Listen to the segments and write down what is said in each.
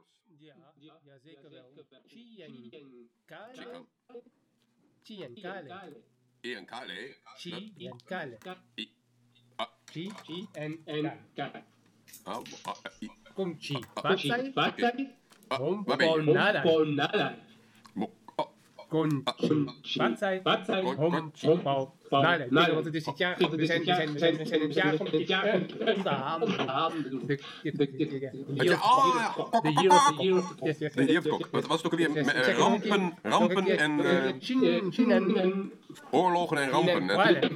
Ja, zeker wel. Chienkale. Chienkale. Chienkale. Chienkale. Chienkale. Conchi. Patsai. Homponada. Conchi. Patsai. Homponada. Nee, want het is het jaar. We zijn het jaar van de Year of the Cock. Wat was het ook alweer? Rampen en oorlogen en rampen.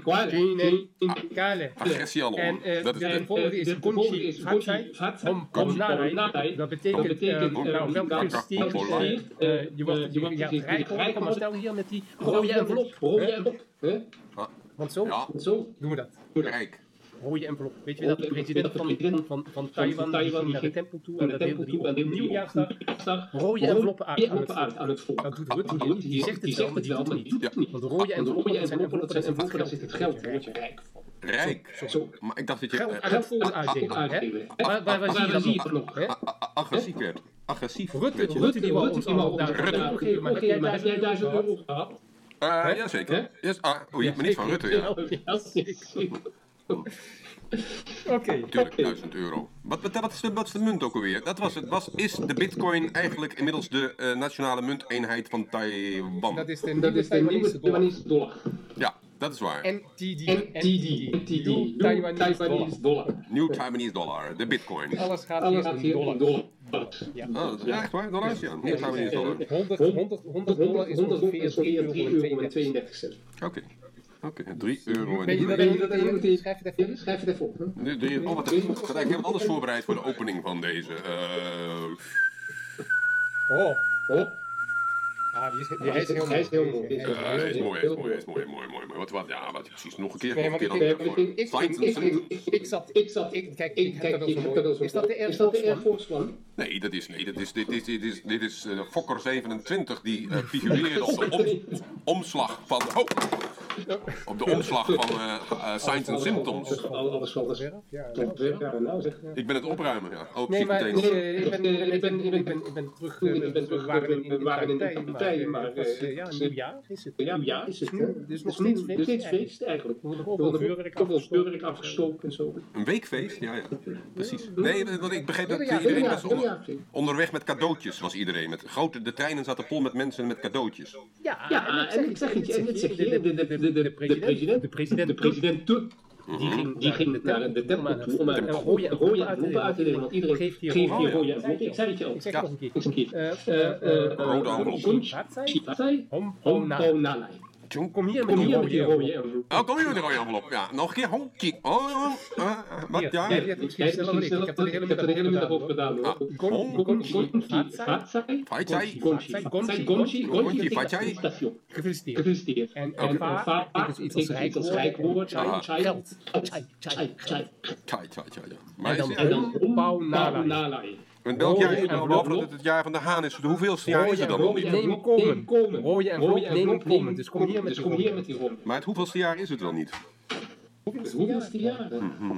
Agressie aan en de volgende is Conchi Fatsai. Homponada. Dat betekent, wel gefeliciteerd. Je wordt rijk geworden. Maar stel hier met die rode envelop. Want zo doen we dat. Rijk. Rode envelop. Weet je dat de president van Taiwan ging naar de tempel toe en dat deelde hij op nieuwjaarsdag rode enveloppen uit aan het volk. Dat doet Rutte. Die zegt het wel, maar die doet het niet. Want de rode enveloppen zijn enveloppen, daar zit het geld. Daar word je rijk van. Rijk? Zo. Maar ik dacht dat je... Geld aan het volk uitdelen. Waar zie je dat nog? Agressief werd. Agressief. Rutte die wou ons allemaal daar geven, maar heb jij €1000 gehad? Ja, zeker. Yes. Maar niet van Rutte, ja. Oké. Tuurlijk, €1000. Wat is de munt ook alweer? Is de bitcoin eigenlijk inmiddels de nationale munteenheid van Taiwan? Dat is de Taiwanese dollar. Ja, dat is waar. NTD. Taiwanese dollar. New Taiwanese dollar, de bitcoin. Alles gaat hier in dollar. Ja, echt waar? Dollars? Ja, New Taiwanese dollar. $100 is ongeveer €3,32. Oké, €3. Schrijf het even op. Ik had eigenlijk heel anders voorbereid voor de opening van deze. Hij is heel mooi. Hij is mooi. Wat, precies. Nog een keer. Kijk, ik heb dat al zo. Is dat de Air Force One? Nee, dit is Fokker 27 die figureerde op de omslag van... Op de omslag van Signs and Symptoms. Alles valt er Ik ben het opruimen, ja. Nee, maar ik ben terug. We waren in de partij, maar nieuwjaar is het. Nieuwjaar is het. Dus nog steeds feest eigenlijk. Er wordt vuurwerk afgestoken en zo. Een weekfeest? Ja, precies. Nee, want ik begreep dat iedereen was onderweg met cadeautjes was iedereen. De treinen zaten vol met mensen met cadeautjes. Ja, en ik zeg iets, en dit zeg je, de president toen, die ging naar de tempel toe om een rode enveloppen uit te delen, want iedereen geeft hier rode enveloppen. Ik zei het je ook. Ik zeg het nog een keer. Rode envelop. Homponada. Kom hier met die rode envelop. Kom hier met die rode envelop. Ja, nog een keer. Wat? Ja. Ik heb het de hele middag over gedaan. Gonchi, Fatsai. Gefeliciteerd. En Fa is iets als rijkwoord. Geld. Maar en dan Homponada. En welk jaar is het nou? Behalve dat het het jaar van de haan is, hoeveelste jaar is het dan? Rode envelop, neem komen. Dus kom hier met die rode. Maar het hoeveelste jaar is het wel niet? Hoeveelste jaar?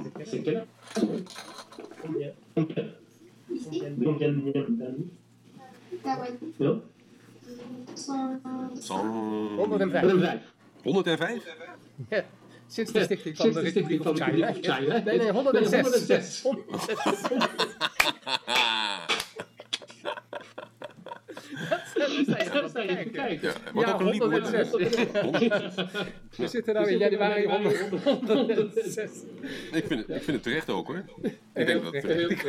Ja? 105. 105? Ja. Sinds de stichting van de Republiek van China. Nee, 106. Dat sta je even kijken. Ja, 106. We zitten nou in januari 106. Ik vind het terecht ook hoor. Ik denk dat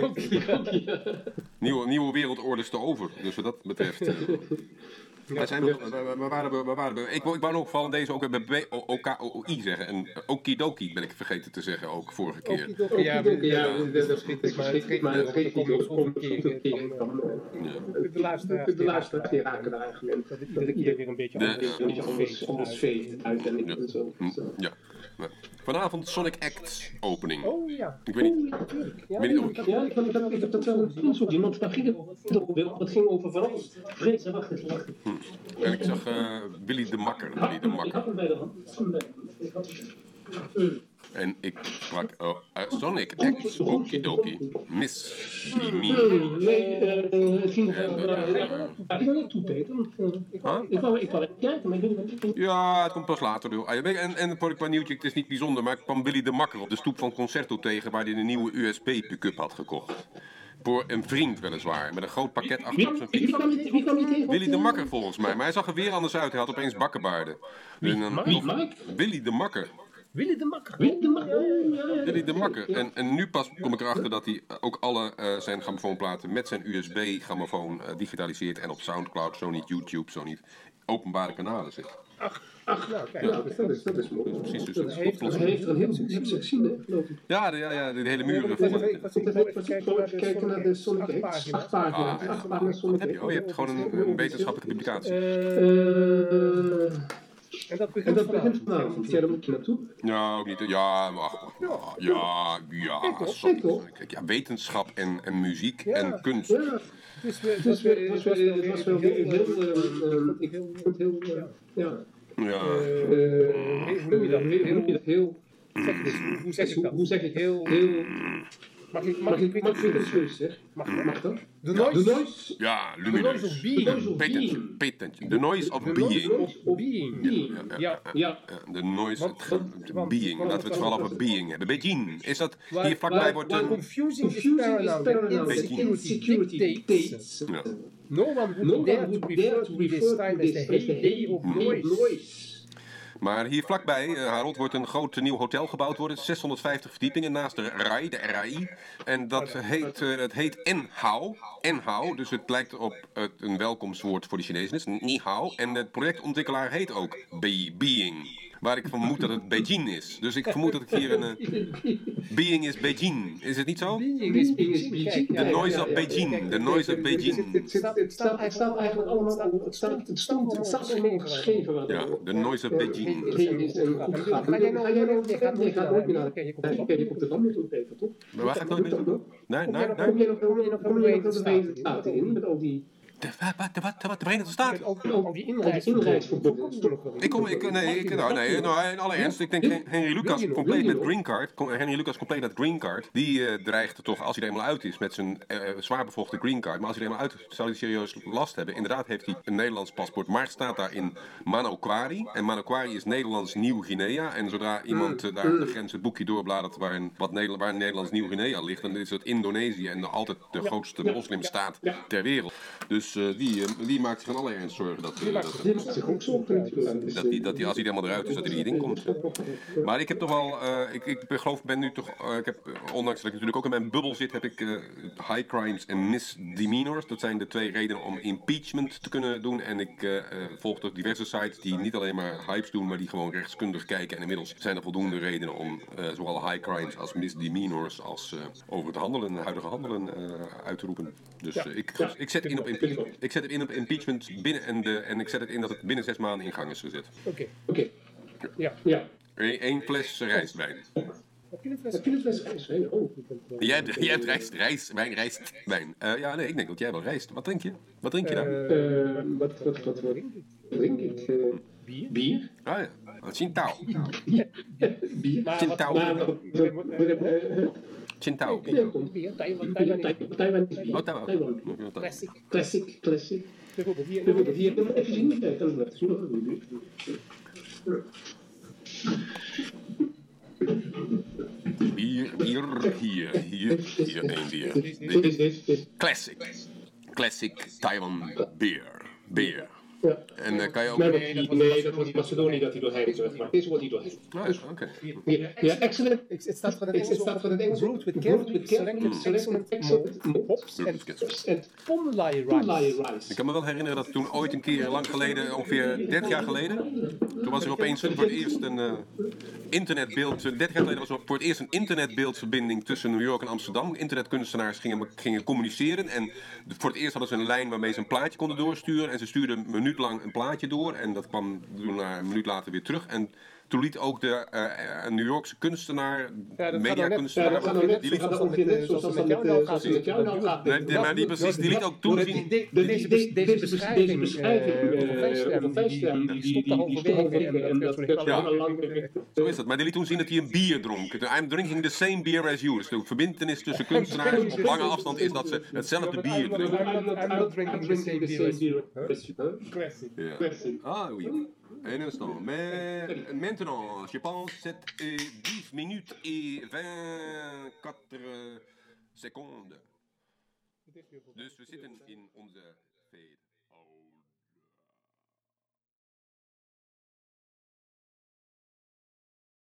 nieuwe wereldorde is te over. Dus wat dat betreft. Ik wou nog vallen deze ook bij OKOI zeggen. En Okidoki ben ik vergeten te zeggen ook vorige keer. Ja, dat is maar het geeft niet op. De luisteraars die raken daar eigenlijk. Dat iedereen weer een beetje anders feest uit en zo. Ja. Vanavond Sonic Act opening. Oh ja. Ik weet niet. Ik heb dat wel gezien, want daar ging het ging over van alles. Vrees en wacht. En ik zag Willy de Makker. Ik had hem bij de hand. En ik sprak Sonic X, okidoki, Miss Dimi. Nee, het ging ik wil niet toe, Peter. Ik wou even kijken, maar ik weet niet. Ja, het komt pas later. En voor een paar nieuwtje, het is niet bijzonder, maar ik kwam Willy de Makker op de stoep van Concerto tegen waar hij een nieuwe USB-pick-up had gekocht. Voor een vriend weliswaar, met een groot pakket achter op zijn fiets. Wie kwam niet tegen? Willy de Makker volgens mij, maar hij zag er weer anders uit. Hij had opeens bakkenbaarden. Mike? Willy de Makker. Willy de Makker. Willy de Makker. En nu pas kom ik erachter dat hij ook alle zijn grammofoonplaten met zijn USB-grammofoon digitaliseert en op Soundcloud, zo niet YouTube, zo niet openbare kanalen zit. Dat is mooi. Precies, dus Hij heeft er een heel succes gezien, hè, geloof ik. Ja, de hele muren. Even kijken naar de Sonic X. 8 pagina's Sonic X. Je hebt gewoon een wetenschappelijke publicatie. En dat En dat begint vanavond. Ja, daar moet je naartoe. Ja, ook niet. Ja, kijk, ja, wetenschap en muziek en kunst. Ja. Het was wel heel... Ik vond het heel... Ja. Hoe zeg ik heel... Mag ik het zeggen? Mag dat? The Noise. Ja, The Noise of Being. Patent. The Noise of Being. Ja. The Noise of Being. Laten we het vooral over Being hebben. Beijing. Is dat hier vlakbij wordt een... Confusing is paramount. Insecurity dictates. Ja. No one would dare to refer to this time as the heyday of noise. Maar hier vlakbij, Harold, wordt een groot nieuw hotel gebouwd worden. 650 verdiepingen naast de RAI. En dat heet Enhao. Enhao, dus het lijkt op een welkomstwoord voor de Chinezen. Ni hao. En de projectontwikkelaar heet ook Being. Waar ik vermoed dat het Beijing is. Dus ik vermoed dat ik hier een... Being is Beijing. Is het niet zo? Being is Beijing. The Noise of Beijing. The Noise of Beijing. Het staat eigenlijk allemaal... Het staat gewoon geschreven. Ja, The Noise of Beijing. Ga jij nooit meer naar de Rotterdam naartoe, Peter, toch? Waar ga ik nooit meer naartoe? Kom je nog de Verenigde Staten in met al die... De Verenigde Staten? Al die inreisverboden. In alle ernst, ik denk Henry Lucas compleet met Green Card, die dreigt toch, als hij er eenmaal uit is met zijn zwaar bevochten Green Card, maar als hij er eenmaal uit is, zou hij serieus last hebben. Inderdaad heeft hij een Nederlands paspoort, maar staat daar in Manokwari. En Manokwari is Nederlands Nieuw-Guinea. En zodra iemand daar aan de grens het boekje doorbladert waar Nederlands Nieuw-Guinea ligt, dan is het Indonesië en altijd de grootste moslimstaat ter wereld. Dus die maakt zich in alle ernst zorgen dat hij, als hij helemaal eruit is, dat hij er niet in komt. Maar ik heb toch wel, ondanks dat ik natuurlijk ook in mijn bubbel zit, heb ik high crimes en misdemeanors. Dat zijn de 2 redenen om impeachment te kunnen doen. En ik volg toch diverse sites die niet alleen maar hypes doen, maar die gewoon rechtskundig kijken. En inmiddels zijn er voldoende redenen om zowel high crimes als misdemeanors als over het huidige handelen uit te roepen. Dus ik zet in op impeachment. Ik zet het in op impeachment binnen en ik zet het in dat het binnen 6 maanden in gang is gezet. Oké. Ja. 1 fles rijstwijn. Heb je een fles rijstwijn? Oh. Jij hebt rijstwijn. Ja, nee, ik denk dat jij wel rijst. Wat drink je? Wat drink je dan? Wat drink ik? Bier. Ah ja, Tsingtao. Bier. Tsingtao. Taiwan. Classic. Bijvoorbeeld hier. Even zien. Bier, hier een bier. Classic Taiwan beer. Ja. En kan je ook... Nee, dat was Macedonië dat hij doorheen is wegmaakt. Deze wordt hij doorheen. Oké. Ja, excellent. Het staat voor het Engels. Brewed with carefully selected hops and Ponlai rice. Ik kan me wel herinneren dat toen ooit een keer lang geleden, ongeveer 30 jaar geleden, toen was er opeens voor het eerst een internetbeeld, 30 jaar geleden was er voor het eerst een internetbeeldverbinding tussen New York en Amsterdam. Internetkunstenaars gingen communiceren en voor het eerst hadden ze een lijn waarmee ze een plaatje konden doorsturen en ze stuurden een minuut lang een plaatje door en dat kwam een minuut later weer terug en toen liet ook de New Yorkse kunstenaar, mediakunstenaar, die liet ook net zoals dat met jou nou gaat. Nee, maar die liet ook toen zien... Deze beschrijving van Venstra, die stopte halverwege en dat werd zo lang... Zo is dat, maar die liet toen zien dat hij een bier dronk. I'm drinking the same beer as you. Dus de verbintenis tussen kunstenaars op lange afstand is dat ze hetzelfde bier drinken. I'm not drinking the same beer as you. Classic. Ah oui. Un instant. Mais maintenant, je pense c'est 10 minutes et 24 seconden. Dus we zitten in onze...